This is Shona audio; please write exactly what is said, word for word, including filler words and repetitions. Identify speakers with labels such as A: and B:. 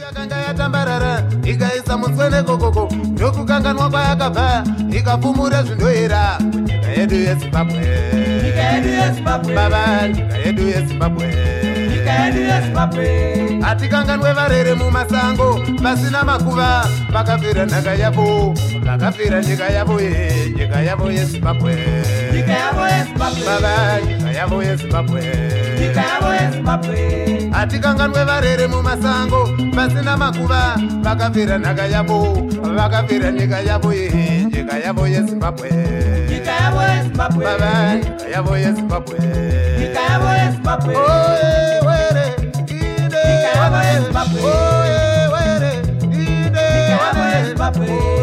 A: yakanga yatambarara ikaisa mutswene kokoko ndokukanganwa kwayakabva ikapfumura zvindoera nyika yedu yeZimbabwe baba nyika yedu yeZimbabwe atikanganwe varere mumasango vasina makuva vakafira nhaka yavo vakafira nyika yavo ye nyika yavo yeZimbabwe baba nyika yavo yeZimbabwe atikanganwe varere mumasango vasina makuva vakafira nhaka yavo vakafira nyika yavo ye nyika yavo yeZimbabwe baba nyika yavo yeZimbabwe oye were ide oye were ide